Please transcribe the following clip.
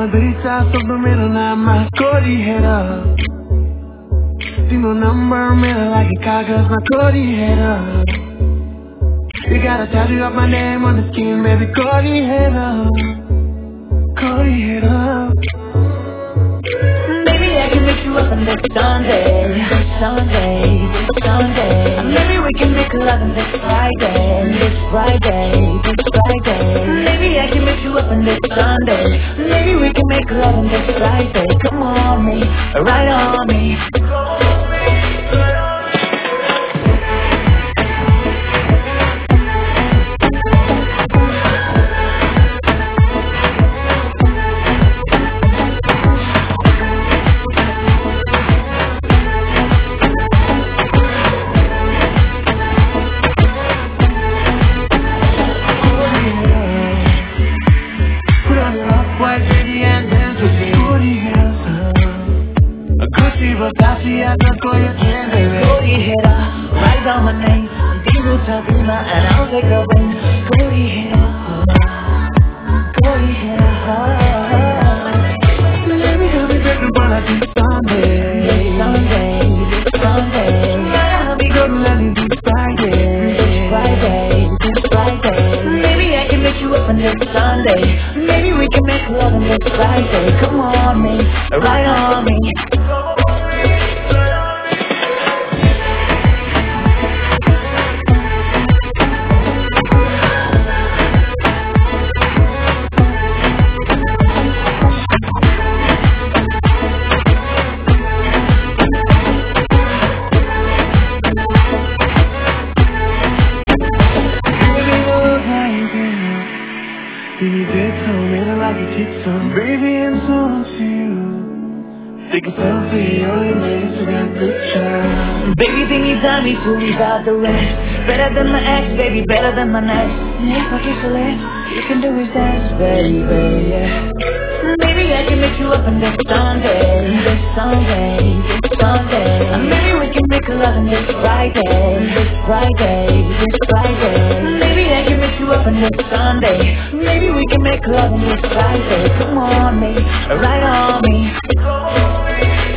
brisa sobre मेरो नाममा कोरिहेर तिम्रो नम्बर मेरो लागि कागजमा कोरिहेर You got a tattoo of my name on the skin, baby, कोरिहेर Maybe I can make you up on this Sunday, this Sunday, this Sunday. Maybe we can make love on this Friday, this Friday, this Friday. Maybe I can make you up on this Sunday. Maybe we can make love on this Friday. Come on me, right on me. Kooriheera, write down my name. Digo Tabima and I'll take a ring. Kooriheera, Let me have it better when I do Sunday. This Sunday, this Sunday. I'll be good and this Friday. This Friday, this Friday. Maybe I can make you up on this Sunday. Maybe we can make love on this Friday. Come on me, right on me. Baby, I'm so into you. Take a selfie on your Instagram picture. Baby, they need time to leave out the rest. Better than my ex, baby, better than my next. If I kiss a left, you can do is dance, baby, yeah. Maybe I can make you up on this Sunday, this Sunday, this Sunday. Maybe we can make love on this Friday, this Friday, this Friday. Maybe I can make you up on this Sunday. Maybe we can make love on this Friday. Come on me, right on me.